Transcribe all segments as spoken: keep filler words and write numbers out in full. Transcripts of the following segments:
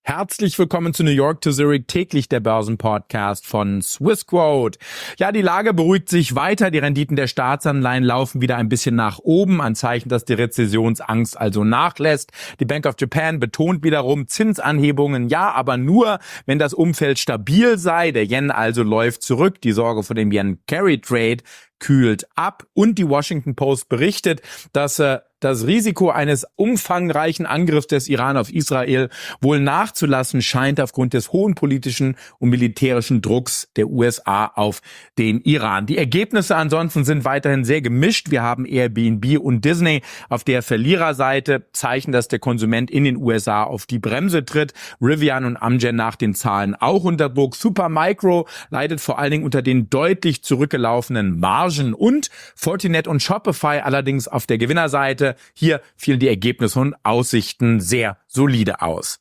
Herzlich willkommen zu New York to Zurich, täglich der Börsenpodcast von Swissquote. Ja, die Lage beruhigt sich weiter. Die Renditen der Staatsanleihen laufen wieder ein bisschen nach oben. Ein Zeichen, dass die Rezessionsangst also nachlässt. Die Bank of Japan betont wiederum Zinsanhebungen. Ja, aber nur, wenn das Umfeld stabil sei. Der Yen also läuft zurück. Die Sorge vor dem Yen-Carry-Trade kühlt ab. Und die Washington Post berichtet, dass äh, das Risiko eines umfangreichen Angriffs des Iran auf Israel wohl nachzulassen scheint aufgrund des hohen politischen und militärischen Drucks der U S A auf den Iran. Die Ergebnisse ansonsten sind weiterhin sehr gemischt. Wir haben Airbnb und Disney auf der Verliererseite, Zeichen, dass der Konsument in den U S A auf die Bremse tritt. Rivian und Amgen nach den Zahlen auch unter Druck. Supermicro leidet vor allen Dingen unter den deutlich zurückgelaufenen Margen und Fortinet und Shopify allerdings auf der Gewinnerseite. Hier fielen die Ergebnisse und Aussichten sehr solide aus.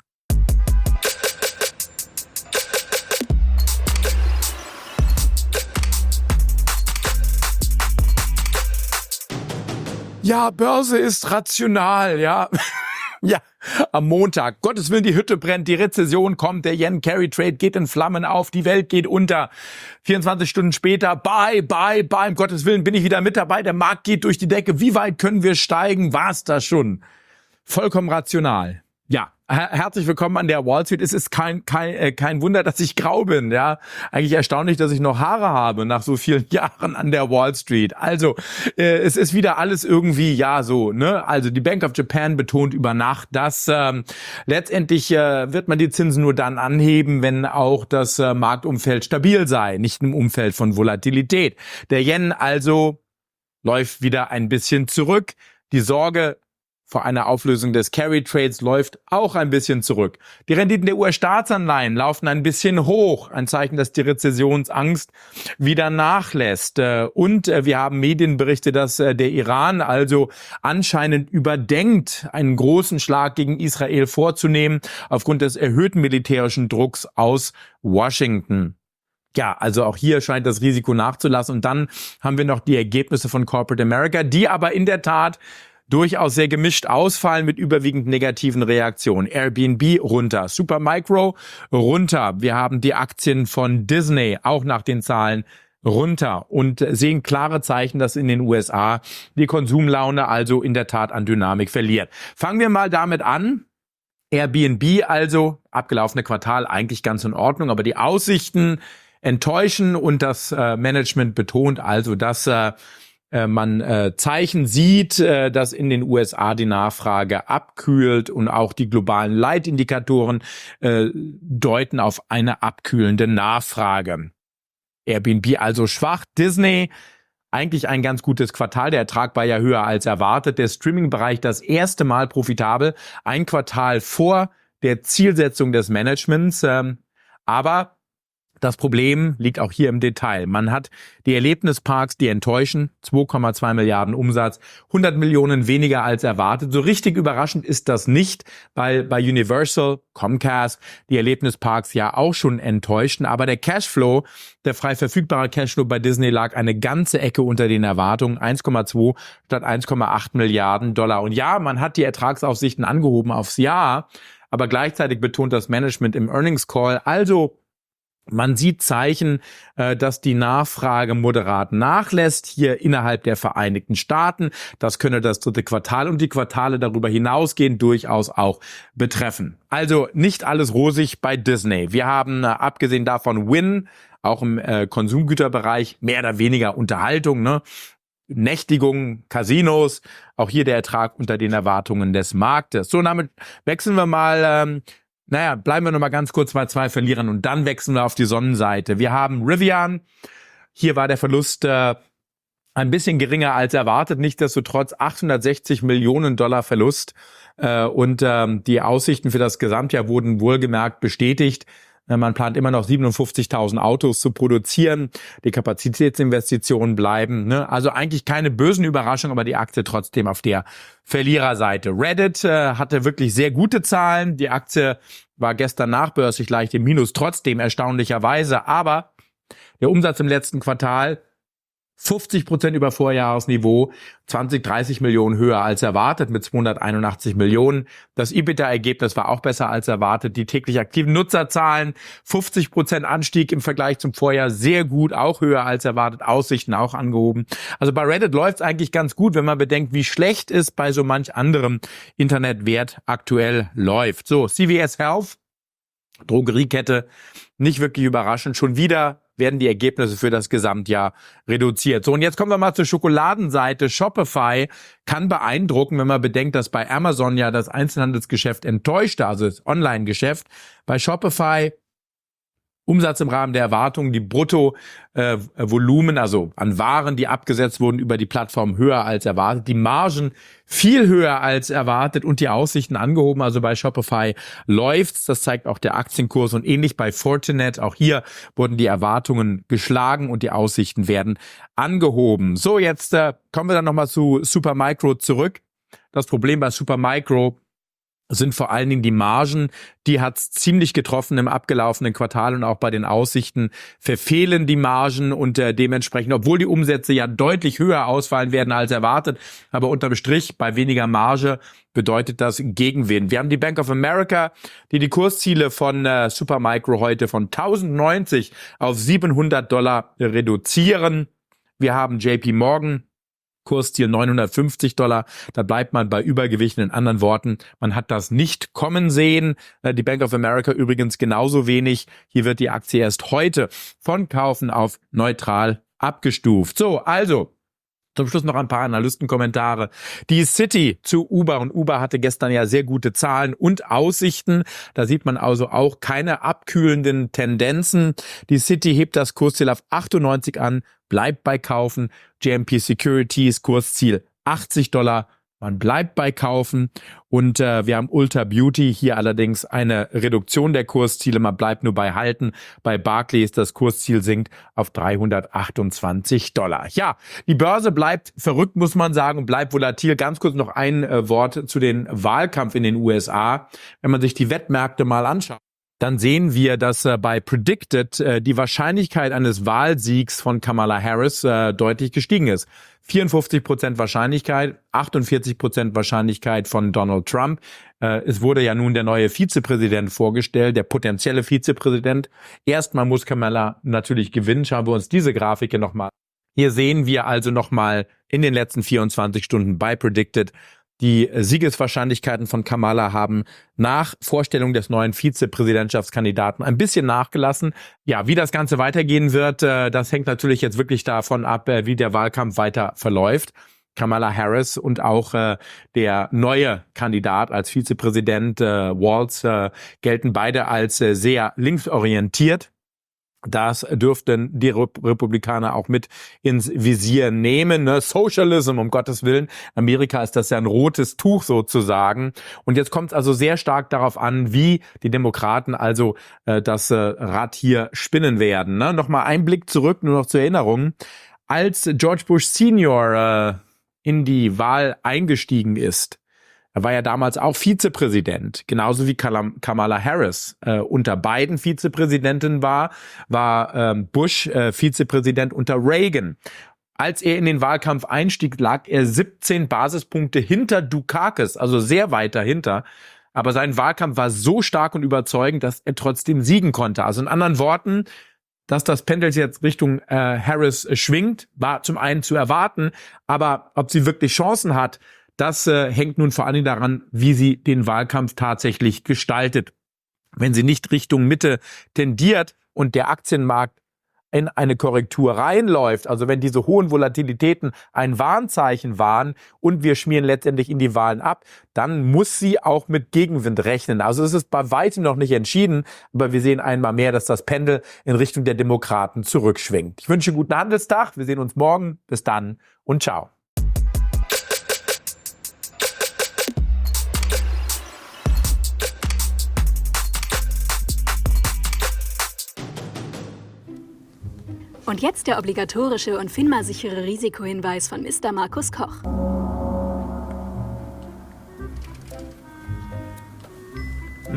Ja, Börse ist rational, ja. Ja, am Montag, Gottes Willen, die Hütte brennt, die Rezession kommt, der Yen-Carry-Trade geht in Flammen auf, die Welt geht unter. vierundzwanzig Stunden später, bye, bye, bye, um Gottes Willen bin ich wieder mit dabei, der Markt geht durch die Decke, wie weit können wir steigen, war's das schon? Vollkommen rational. Ja, her- herzlich willkommen an der Wall Street. Es ist kein kein äh, kein Wunder, dass ich grau bin, ja. Eigentlich erstaunlich, dass ich noch Haare habe nach so vielen Jahren an der Wall Street. Also, äh, es ist wieder alles irgendwie, ja, so, ne? Also, die Bank of Japan betont über Nacht, dass ähm, letztendlich äh, wird man die Zinsen nur dann anheben, wenn auch das äh, Marktumfeld stabil sei, nicht im Umfeld von Volatilität. Der Yen also läuft wieder ein bisschen zurück. Die Sorge vor einer Auflösung des Carry-Trades läuft auch ein bisschen zurück. Die Renditen der U S-Staatsanleihen laufen ein bisschen hoch. Ein Zeichen, dass die Rezessionsangst wieder nachlässt. Und wir haben Medienberichte, dass der Iran also anscheinend überdenkt, einen großen Schlag gegen Israel vorzunehmen, aufgrund des erhöhten militärischen Drucks aus Washington. Ja, also auch hier scheint das Risiko nachzulassen. Und dann haben wir noch die Ergebnisse von Corporate America, die aber in der Tat durchaus sehr gemischt ausfallen mit überwiegend negativen Reaktionen. Airbnb runter, Supermicro runter. Wir haben die Aktien von Disney auch nach den Zahlen runter und sehen klare Zeichen, dass in den U S A die Konsumlaune also in der Tat an Dynamik verliert. Fangen wir mal damit an. Airbnb also, abgelaufene Quartal eigentlich ganz in Ordnung, aber die Aussichten enttäuschen und das äh, Management betont also, dass äh, man äh, Zeichen sieht, äh, dass in den U S A die Nachfrage abkühlt und auch die globalen Leitindikatoren äh, deuten auf eine abkühlende Nachfrage. Airbnb also schwach, Disney eigentlich ein ganz gutes Quartal, der Ertrag war ja höher als erwartet, der Streaming-Bereich das erste Mal profitabel, ein Quartal vor der Zielsetzung des Managements, ähm, aber das Problem liegt auch hier im Detail. Man hat die Erlebnisparks, die enttäuschen, zwei Komma zwei Milliarden Umsatz, hundert Millionen weniger als erwartet. So richtig überraschend ist das nicht, weil bei Universal, Comcast, die Erlebnisparks ja auch schon enttäuschten. Aber der Cashflow, der frei verfügbare Cashflow bei Disney lag eine ganze Ecke unter den Erwartungen, eins Komma zwei statt eins Komma acht Milliarden Dollar. Und ja, man hat die Ertragsaussichten angehoben aufs Jahr, aber gleichzeitig betont das Management im Earnings Call, also man sieht Zeichen, dass die Nachfrage moderat nachlässt, hier innerhalb der Vereinigten Staaten. Das könne das dritte Quartal und die Quartale darüber hinausgehen durchaus auch betreffen. Also nicht alles rosig bei Disney. Wir haben abgesehen davon Wynn, auch im Konsumgüterbereich, mehr oder weniger Unterhaltung, ne? Nächtigung, Casinos, auch hier der Ertrag unter den Erwartungen des Marktes. So, damit wechseln wir mal... Ähm, Naja, bleiben wir noch mal ganz kurz bei zwei Verlierern und dann wechseln wir auf die Sonnenseite. Wir haben Rivian. Hier war der Verlust äh, ein bisschen geringer als erwartet. Nichtsdestotrotz achthundertsechzig Millionen Dollar Verlust. Äh, und ähm, die Aussichten für das Gesamtjahr wurden wohlgemerkt bestätigt. Man plant immer noch siebenundfünfzigtausend Autos zu produzieren. Die Kapazitätsinvestitionen bleiben. Ne? Also eigentlich keine bösen Überraschungen, aber die Aktie trotzdem auf der Verliererseite. Reddit äh, hatte wirklich sehr gute Zahlen. Die Aktie war gestern nachbörslich leicht im Minus, trotzdem erstaunlicherweise. Aber der Umsatz im letzten Quartal fünfzig Prozent über Vorjahresniveau, zwanzig, dreißig Millionen höher als erwartet mit zweihunderteinundachtzig Millionen. Das EBITDA-Ergebnis war auch besser als erwartet. Die täglich aktiven Nutzerzahlen, fünfzig Prozent Anstieg im Vergleich zum Vorjahr, sehr gut, auch höher als erwartet, Aussichten auch angehoben. Also bei Reddit läuft es eigentlich ganz gut, wenn man bedenkt, wie schlecht es bei so manch anderem Internetwert aktuell läuft. So, C V S Health, Drogeriekette, nicht wirklich überraschend, schon wieder werden die Ergebnisse für das Gesamtjahr reduziert. So, und jetzt kommen wir mal zur Schokoladenseite. Shopify kann beeindrucken, wenn man bedenkt, dass bei Amazon ja das Einzelhandelsgeschäft enttäuschte, also das Online-Geschäft. Bei Shopify Umsatz im Rahmen der Erwartungen, die Bruttovolumen, äh, also an Waren, die abgesetzt wurden über die Plattform, höher als erwartet. Die Margen viel höher als erwartet und die Aussichten angehoben. Also bei Shopify läuft's. Das zeigt auch der Aktienkurs und ähnlich bei Fortinet. Auch hier wurden die Erwartungen geschlagen und die Aussichten werden angehoben. So, jetzt äh, kommen wir dann nochmal zu Supermicro zurück. Das Problem bei Supermicro sind vor allen Dingen die Margen, die hat's ziemlich getroffen im abgelaufenen Quartal und auch bei den Aussichten verfehlen die Margen und äh, dementsprechend, obwohl die Umsätze ja deutlich höher ausfallen werden als erwartet, aber unterm Strich bei weniger Marge bedeutet das Gegenwind. Wir haben die Bank of America, die die Kursziele von äh, Supermicro heute von tausendneunzig auf siebenhundert Dollar reduzieren. Wir haben J P Morgan, Kursziel neunhundertfünfzig Dollar, da bleibt man bei Übergewichten. In anderen Worten, man hat das nicht kommen sehen. Die Bank of America übrigens genauso wenig. Hier wird die Aktie erst heute von Kaufen auf neutral abgestuft. So, also zum Schluss noch ein paar Analystenkommentare. Die Citi zu Uber, und Uber hatte gestern ja sehr gute Zahlen und Aussichten. Da sieht man also auch keine abkühlenden Tendenzen. Die Citi hebt das Kursziel auf achtundneunzig an, bleibt bei Kaufen. J M P Securities Kursziel achtzig Dollar. Man bleibt bei Kaufen und äh, wir haben Ulta Beauty, hier allerdings eine Reduktion der Kursziele, man bleibt nur bei Halten. Bei Barclays das Kursziel sinkt auf dreihundertachtundzwanzig Dollar. Ja, die Börse bleibt verrückt, muss man sagen, bleibt volatil. Ganz kurz noch ein äh, Wort zu den Wahlkampf in den U S A. Wenn man sich die Wettmärkte mal anschaut, dann sehen wir, dass äh, bei Predicted äh, die Wahrscheinlichkeit eines Wahlsiegs von Kamala Harris äh, deutlich gestiegen ist. vierundfünfzig Prozent Wahrscheinlichkeit, achtundvierzig Prozent Wahrscheinlichkeit von Donald Trump. Äh, es wurde ja nun der neue Vizepräsident vorgestellt, der potenzielle Vizepräsident. Erstmal muss Kamala natürlich gewinnen. Schauen wir uns diese Grafik nochmal. Hier sehen wir also nochmal in den letzten vierundzwanzig Stunden bei Predicted, die Siegeswahrscheinlichkeiten von Kamala haben nach Vorstellung des neuen Vizepräsidentschaftskandidaten ein bisschen nachgelassen. Ja, wie das Ganze weitergehen wird, das hängt natürlich jetzt wirklich davon ab, wie der Wahlkampf weiter verläuft. Kamala Harris und auch äh, der neue Kandidat als Vizepräsident, äh, Walz, äh, gelten beide als äh, sehr linksorientiert. Das dürften die Republikaner auch mit ins Visier nehmen. Ne? Socialism, um Gottes Willen. Amerika ist das ja ein rotes Tuch sozusagen. Und jetzt kommt es also sehr stark darauf an, wie die Demokraten also äh, das äh, Rad hier spinnen werden. Ne? Nochmal ein Blick zurück, nur noch zur Erinnerung. Als George Bush Senior äh, in die Wahl eingestiegen ist, er war ja damals auch Vizepräsident, genauso wie Kamala Harris äh, unter Biden Vizepräsidentin war, war ähm, Bush äh, Vizepräsident unter Reagan. Als er in den Wahlkampf einstieg, lag er siebzehn Basispunkte hinter Dukakis, also sehr weit dahinter. Aber sein Wahlkampf war so stark und überzeugend, dass er trotzdem siegen konnte. Also in anderen Worten, dass das Pendel jetzt Richtung äh, Harris schwingt, war zum einen zu erwarten, aber ob sie wirklich Chancen hat, das äh, hängt nun vor allem daran, wie sie den Wahlkampf tatsächlich gestaltet. Wenn sie nicht Richtung Mitte tendiert und der Aktienmarkt in eine Korrektur reinläuft, also wenn diese hohen Volatilitäten ein Warnzeichen waren und wir schmieren letztendlich in die Wahlen ab, dann muss sie auch mit Gegenwind rechnen. Also es ist bei weitem noch nicht entschieden, aber wir sehen einmal mehr, dass das Pendel in Richtung der Demokraten zurückschwingt. Ich wünsche einen guten Handelstag, wir sehen uns morgen. Bis dann und ciao. Und jetzt der obligatorische und FINMA-sichere Risikohinweis von Mister Markus Koch.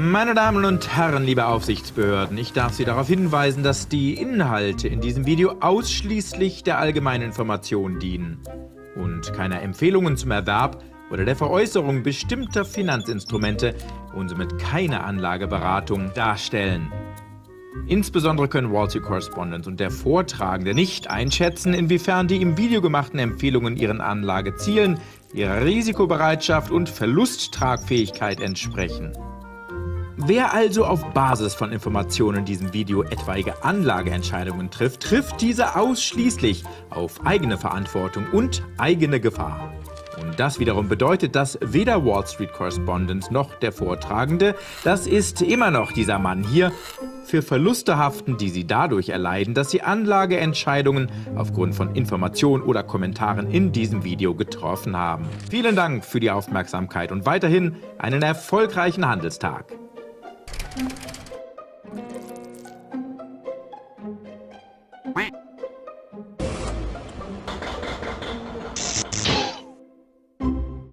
Meine Damen und Herren, liebe Aufsichtsbehörden, ich darf Sie darauf hinweisen, dass die Inhalte in diesem Video ausschließlich der allgemeinen Information dienen und keine Empfehlungen zum Erwerb oder der Veräußerung bestimmter Finanzinstrumente und somit keine Anlageberatung darstellen. Insbesondere können Wall Street Correspondent und der Vortragende nicht einschätzen, inwiefern die im Video gemachten Empfehlungen ihren Anlagezielen, ihrer Risikobereitschaft und Verlusttragfähigkeit entsprechen. Wer also auf Basis von Informationen in diesem Video etwaige Anlageentscheidungen trifft, trifft diese ausschließlich auf eigene Verantwortung und eigene Gefahr. Und das wiederum bedeutet, dass weder Wall Street Correspondent noch der Vortragende, das ist immer noch dieser Mann hier, für Verluste haften, die sie dadurch erleiden, dass sie Anlageentscheidungen aufgrund von Informationen oder Kommentaren in diesem Video getroffen haben. Vielen Dank für die Aufmerksamkeit und weiterhin einen erfolgreichen Handelstag.